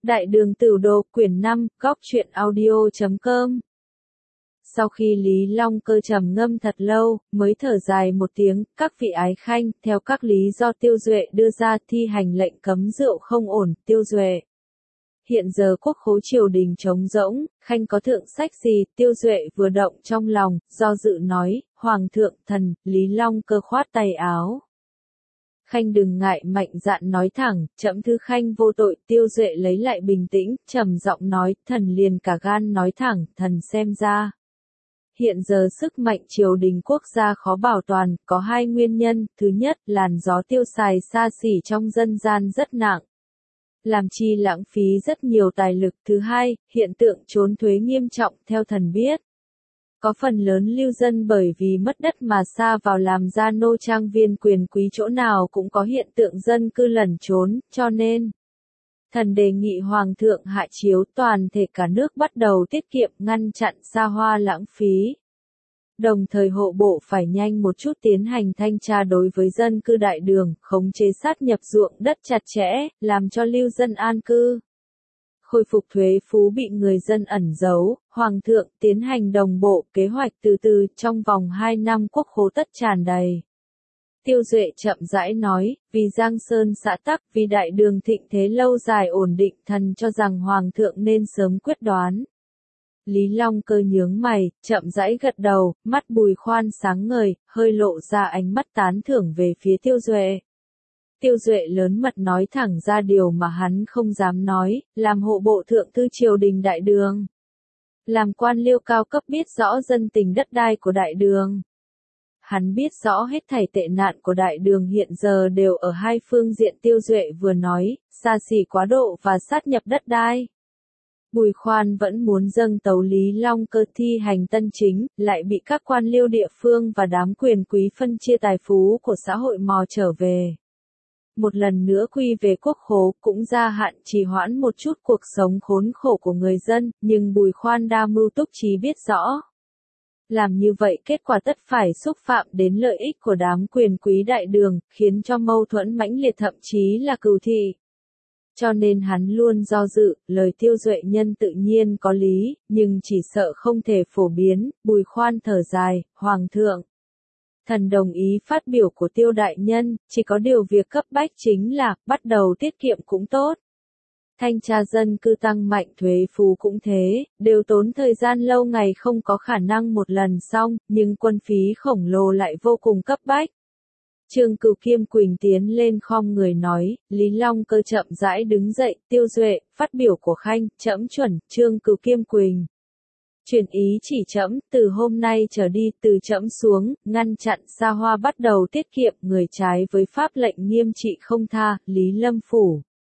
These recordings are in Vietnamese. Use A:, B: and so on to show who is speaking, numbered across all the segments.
A: Đại đường Tửu Đồ, quyển 5, góc truyện audio.com. Sau khi Lý Long Cơ trầm ngâm thật lâu, mới thở dài một tiếng, các vị ái khanh, theo các lý do Tiêu Duệ đưa ra thi hành lệnh cấm rượu không ổn, Tiêu Duệ. Hiện giờ quốc khố triều đình trống rỗng, khanh có thượng sách gì, Tiêu Duệ vừa động trong lòng, do dự nói, Hoàng thượng thần, Lý Long Cơ khoát tay áo. Khanh đừng ngại mạnh dạn nói thẳng, trẫm thứ khanh vô tội, Tiêu Duệ lấy lại bình tĩnh, trầm giọng nói, thần liền cả gan nói thẳng, thần xem ra. Hiện giờ sức mạnh triều đình quốc gia khó bảo toàn, có hai nguyên nhân, thứ nhất, làn gió tiêu xài xa xỉ trong dân gian rất nặng. Làm chi lãng phí rất nhiều tài lực, thứ hai, hiện tượng trốn thuế nghiêm trọng, theo thần biết. Có phần lớn lưu dân bởi vì mất đất mà sa vào làm gia nô trang viên quyền quý chỗ nào cũng có hiện tượng dân cư lẩn trốn, cho nên thần đề nghị Hoàng thượng hạ chiếu toàn thể cả nước bắt đầu tiết kiệm ngăn chặn xa hoa lãng phí. Đồng thời hộ bộ phải nhanh một chút tiến hành thanh tra đối với dân cư đại đường, khống chế sát nhập ruộng đất chặt chẽ, làm cho lưu dân an cư. Khôi phục thuế phú bị người dân ẩn giấu, Hoàng thượng tiến hành đồng bộ kế hoạch từ từ, trong vòng 2 năm quốc khố tất tràn đầy. Tiêu Duệ chậm rãi nói, vì Giang Sơn xã tắc, vì đại đường thịnh thế lâu dài ổn định, thần cho rằng Hoàng thượng nên sớm quyết đoán. Lý Long Cơ nhướng mày, chậm rãi gật đầu, mắt Bùi Khoan sáng ngời, hơi lộ ra ánh mắt tán thưởng về phía Tiêu Duệ. Tiêu Duệ lớn mật nói thẳng ra điều mà hắn không dám nói, làm hộ bộ thượng thư triều đình đại đường. Làm quan liêu cao cấp biết rõ dân tình đất đai của đại đường. Hắn biết rõ hết thảy tệ nạn của đại đường hiện giờ đều ở hai phương diện Tiêu Duệ vừa nói, xa xỉ quá độ và sát nhập đất đai. Bùi Khoan vẫn muốn dâng tấu Lý Long Cơ thi hành tân chính, lại bị các quan liêu địa phương và đám quyền quý phân chia tài phú của xã hội mò trở về. Một lần nữa quy về quốc khố, cũng gia hạn trì hoãn một chút cuộc sống khốn khổ của người dân, nhưng Bùi Khoan đa mưu túc trí biết rõ. Làm như vậy kết quả tất phải xúc phạm đến lợi ích của đám quyền quý đại đường, khiến cho mâu thuẫn mãnh liệt thậm chí là cừu thị. Cho nên hắn luôn do dự, lời Tiêu Duệ nhân tự nhiên có lý, nhưng chỉ sợ không thể phổ biến, Bùi Khoan thở dài, Hoàng thượng. Thần đồng ý phát biểu của Tiêu đại nhân, chỉ có điều việc cấp bách chính là, bắt đầu tiết kiệm cũng tốt. Thanh tra dân cư tăng mạnh thuế phú cũng thế, đều tốn thời gian lâu ngày không có khả năng một lần xong, nhưng quân phí khổng lồ lại vô cùng cấp bách. Trương Cửu Kiêm Quỳnh tiến lên khom người nói, Lý Long Cơ chậm rãi đứng dậy, Tiêu Duệ, phát biểu của khanh, trẫm chuẩn, Trương Cửu Kiêm Quỳnh. Truyền ý chỉ trẫm, từ hôm nay trở đi, từ trẫm xuống, ngăn chặn xa hoa bắt đầu tiết kiệm, người trái với pháp lệnh nghiêm trị không tha, Lý Lâm Phủ.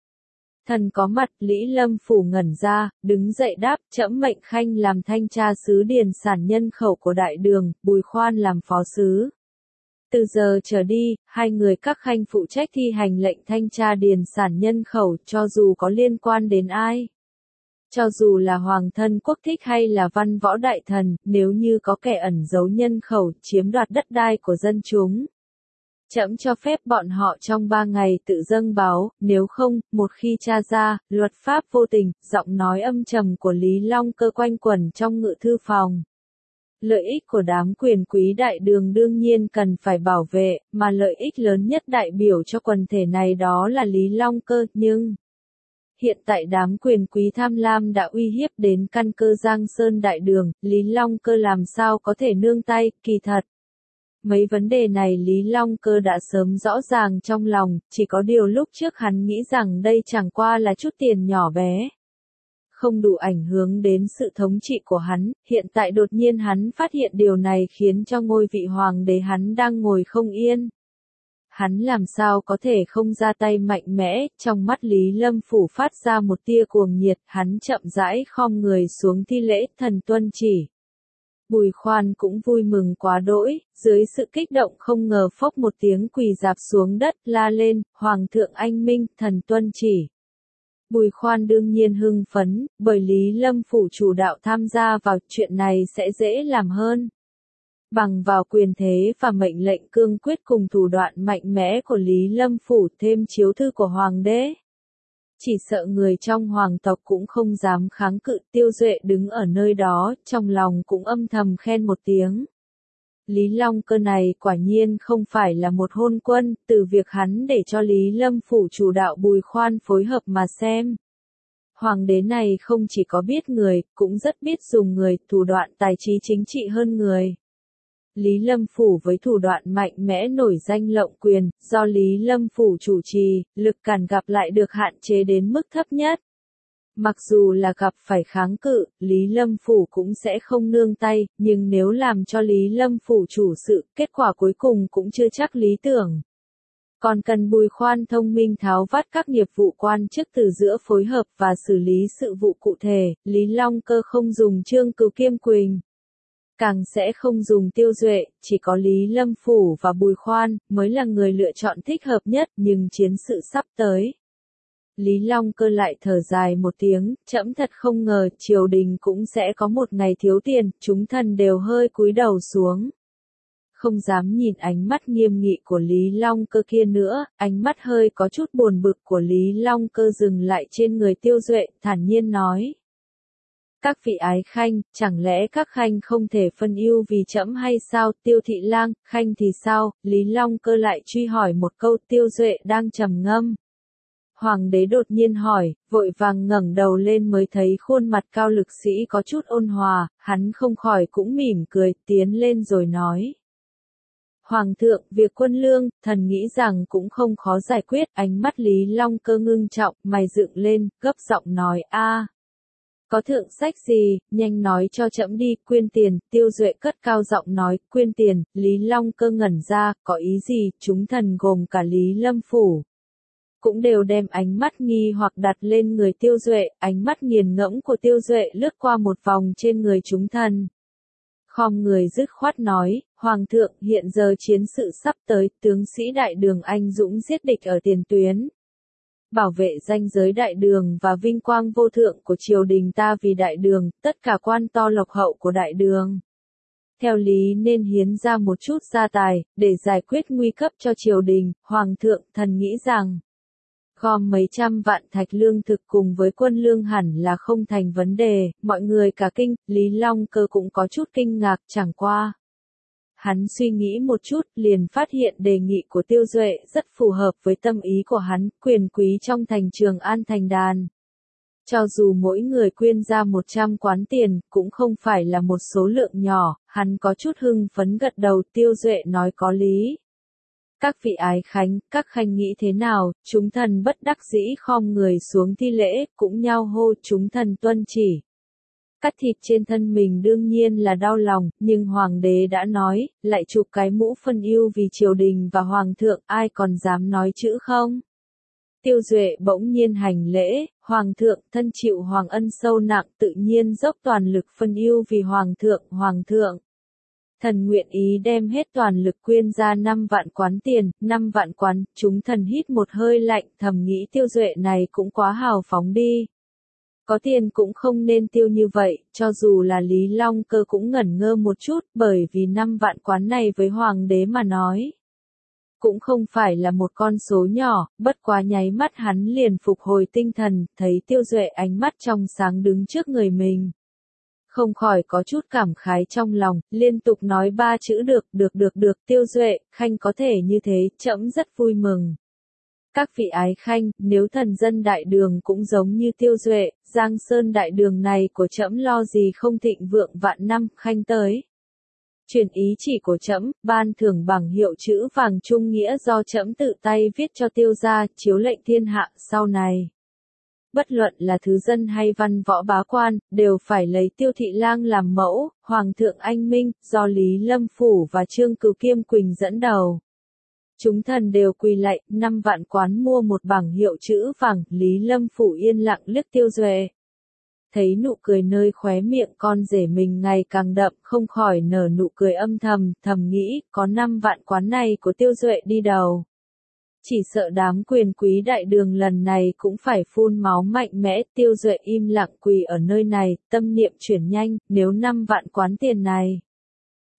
A: Thần có mặt, Lý Lâm Phủ ngẩn ra, đứng dậy đáp, trẫm mệnh khanh làm thanh tra sứ điền sản nhân khẩu của đại đường, Bùi Khoan làm phó sứ. Từ giờ trở đi, hai người các khanh phụ trách thi hành lệnh thanh tra điền sản nhân khẩu, cho dù có liên quan đến ai. Cho dù là hoàng thân quốc thích hay là văn võ đại thần, nếu như có kẻ ẩn giấu nhân khẩu, chiếm đoạt đất đai của dân chúng. Trẫm cho phép bọn họ trong 3 ngày tự dâng báo, nếu không, một khi tra ra, luật pháp vô tình, giọng nói âm trầm của Lý Long Cơ quanh quẩn trong ngự thư phòng. Lợi ích của đám quyền quý đại đường đương nhiên cần phải bảo vệ, mà lợi ích lớn nhất đại biểu cho quần thể này đó là Lý Long Cơ, nhưng hiện tại đám quyền quý tham lam đã uy hiếp đến căn cơ Giang Sơn đại đường, Lý Long Cơ làm sao có thể nương tay, kỳ thật. Mấy vấn đề này Lý Long Cơ đã sớm rõ ràng trong lòng, chỉ có điều lúc trước hắn nghĩ rằng đây chẳng qua là chút tiền nhỏ bé. Không đủ ảnh hưởng đến sự thống trị của hắn, hiện tại đột nhiên hắn phát hiện điều này khiến cho ngôi vị hoàng đế hắn đang ngồi không yên. Hắn làm sao có thể không ra tay mạnh mẽ, trong mắt Lý Lâm Phủ phát ra một tia cuồng nhiệt, hắn chậm rãi khom người xuống thi lễ, thần tuân chỉ. Bùi Khoan cũng vui mừng quá đỗi, dưới sự kích động không ngờ phốc một tiếng quỳ rạp xuống đất, la lên, Hoàng thượng anh minh, thần tuân chỉ. Bùi Khoan đương nhiên hưng phấn, bởi Lý Lâm Phủ chủ đạo tham gia vào chuyện này sẽ dễ làm hơn. Bằng vào quyền thế và mệnh lệnh cương quyết cùng thủ đoạn mạnh mẽ của Lý Lâm Phủ thêm chiếu thư của Hoàng đế. Chỉ sợ người trong hoàng tộc cũng không dám kháng cự. Tiêu Duệ đứng ở nơi đó, trong lòng cũng âm thầm khen một tiếng. Lý Long Cơ này quả nhiên không phải là một hôn quân, từ việc hắn để cho Lý Lâm phủ chủ đạo Bùi Khoan phối hợp mà xem. Hoàng đế này không chỉ có biết người, cũng rất biết dùng người, thủ đoạn tài trí chính trị hơn người. Lý Lâm phủ với thủ đoạn mạnh mẽ nổi danh lộng quyền, do Lý Lâm phủ chủ trì, lực cản gặp lại được hạn chế đến mức thấp nhất. Mặc dù là gặp phải kháng cự, Lý Lâm phủ cũng sẽ không nương tay, nhưng nếu làm cho Lý Lâm phủ chủ sự, kết quả cuối cùng cũng chưa chắc lý tưởng. Còn cần Bùi Khoan thông minh tháo vát các nghiệp vụ quan chức từ giữa phối hợp và xử lý sự vụ cụ thể, Lý Long Cơ không dùng Trương Cửu Kiêm Quỳnh. Càng sẽ không dùng Tiêu Duệ, chỉ có Lý Lâm phủ và Bùi Khoan mới là người lựa chọn thích hợp nhất, nhưng chiến sự sắp tới. Lý Long Cơ lại thở dài một tiếng, trẫm thật không ngờ triều đình cũng sẽ có một ngày thiếu tiền, chúng thần đều hơi cúi đầu xuống. Không dám nhìn ánh mắt nghiêm nghị của Lý Long Cơ kia nữa, ánh mắt hơi có chút buồn bực của Lý Long Cơ dừng lại trên người Tiêu Duệ, thản nhiên nói. Các vị ái khanh, chẳng lẽ các khanh không thể phân ưu vì trẫm hay sao? Tiêu Thị Lang, khanh thì sao? Lý Long Cơ lại truy hỏi một câu. Tiêu Duệ đang trầm ngâm. Hoàng đế đột nhiên hỏi, vội vàng ngẩng đầu lên mới thấy khuôn mặt Cao Lực Sĩ có chút ôn hòa, hắn không khỏi cũng mỉm cười, tiến lên rồi nói. Hoàng thượng, việc quân lương, thần nghĩ rằng cũng không khó giải quyết. Ánh mắt Lý Long Cơ ngưng trọng, mày dựng lên, gấp giọng nói a. Có thượng sách gì, nhanh nói cho trẫm đi. Quyên tiền. Tiêu Duệ cất cao giọng nói, quyên tiền. Lý Long Cơ ngẩn ra, có ý gì? Chúng thần gồm cả Lý Lâm phủ cũng đều đem ánh mắt nghi hoặc đặt lên người Tiêu Duệ. Ánh mắt nghiền ngẫm của Tiêu Duệ lướt qua một vòng trên người chúng thần. Khom người dứt khoát nói, Hoàng thượng, hiện giờ chiến sự sắp tới, tướng sĩ đại đường anh dũng giết địch ở tiền tuyến. Bảo vệ danh giới đại đường và vinh quang vô thượng của triều đình ta vì đại đường, tất cả quan to lộc hậu của đại đường. Theo lý nên hiến ra một chút gia tài, để giải quyết nguy cấp cho triều đình. Hoàng thượng, thần nghĩ rằng, gom mấy trăm vạn thạch lương thực cùng với quân lương hẳn là không thành vấn đề. Mọi người cả kinh. Lý Long Cơ cũng có chút kinh ngạc, chẳng qua. Hắn suy nghĩ một chút, liền phát hiện đề nghị của Tiêu Duệ rất phù hợp với tâm ý của hắn, quyền quý trong thành Trường An thành đàn. Cho dù mỗi người quyên ra 100 quán tiền, cũng không phải là một số lượng nhỏ, hắn có chút hưng phấn gật đầu. Tiêu Duệ nói có lý. Các vị ái khánh, các khanh nghĩ thế nào? Chúng thần bất đắc dĩ khom người xuống thi lễ, cũng nhao hô chúng thần tuân chỉ. Cắt thịt trên thân mình đương nhiên là đau lòng, nhưng hoàng đế đã nói, lại chụp cái mũ phân ưu vì triều đình và hoàng thượng, ai còn dám nói chữ không? Tiêu Duệ bỗng nhiên hành lễ, hoàng thượng, thân chịu hoàng ân sâu nặng, tự nhiên dốc toàn lực phân ưu vì hoàng thượng. Thần nguyện ý đem hết toàn lực quyên ra 5 vạn quán tiền, 5 vạn quán. Chúng thần hít một hơi lạnh, thầm nghĩ Tiêu Duệ này cũng quá hào phóng đi. Có tiền cũng không nên tiêu như vậy, cho dù là Lý Long Cơ cũng ngẩn ngơ một chút, bởi vì 5 vạn quán này với hoàng đế mà nói. Cũng không phải là một con số nhỏ, bất quá nháy mắt hắn liền phục hồi tinh thần, thấy Tiêu Duệ ánh mắt trong sáng đứng trước người mình. Không khỏi có chút cảm khái trong lòng, liên tục nói 3 chữ được. Tiêu Duệ, khanh có thể như thế, trẫm rất vui mừng. Các vị ái khanh, nếu thần dân đại đường cũng giống như Tiêu Duệ, Giang Sơn đại đường này của trẫm lo gì không thịnh vượng vạn năm. Khanh tới. Truyền ý chỉ của trẫm, ban thưởng bằng hiệu chữ vàng trung nghĩa do trẫm tự tay viết cho Tiêu gia, chiếu lệnh thiên hạ sau này. Bất luận là thứ dân hay văn võ bá quan, đều phải lấy Tiêu Thị Lang làm mẫu. Hoàng thượng anh minh, do Lý Lâm phủ và Trương Cửu Kiêm Quỳnh dẫn đầu. Chúng thần đều quỳ lạy, 5 vạn quán mua một bảng hiệu chữ vàng. Lý Lâm phủ yên lặng liếc Tiêu Duệ. Thấy nụ cười nơi khóe miệng con rể mình ngày càng đậm, không khỏi nở nụ cười âm thầm, thầm nghĩ, có 5 vạn quán này của Tiêu Duệ đi đầu. Chỉ sợ đám quyền quý đại đường lần này cũng phải phun máu mạnh mẽ. Tiêu Duệ im lặng quỳ ở nơi này, tâm niệm chuyển nhanh, nếu 5 vạn quán tiền này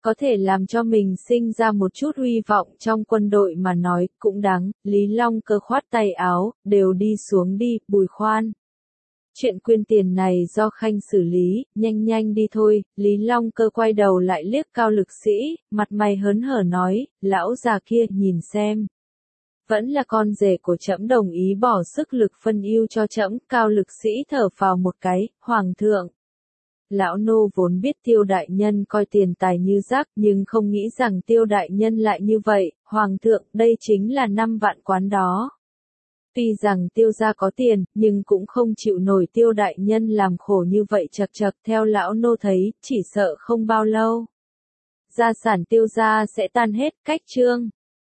A: có thể làm cho mình sinh ra một chút hy vọng trong quân đội mà nói, cũng đáng. Lý Long Cơ khoát tay áo, đều đi xuống đi, Bùi Khoan. Chuyện quyên tiền này do Khanh xử lý, nhanh nhanh đi thôi. Lý Long Cơ quay đầu lại liếc Cao Lực Sĩ, mặt mày hớn hở nói, lão già kia nhìn xem. Vẫn là con rể của trẫm đồng ý bỏ sức lực phân ưu cho trẫm. Cao Lực Sĩ thở phào một cái, Hoàng thượng. Lão nô vốn biết Tiêu đại nhân coi tiền tài như rác, nhưng không nghĩ rằng Tiêu đại nhân lại như vậy. Hoàng thượng, đây chính là 5 vạn quán đó. Tuy rằng Tiêu gia có tiền, nhưng cũng không chịu nổi Tiêu đại nhân làm khổ như vậy chật chật. Theo lão nô thấy, chỉ sợ không bao lâu gia sản Tiêu gia sẽ tan hết. Cách chương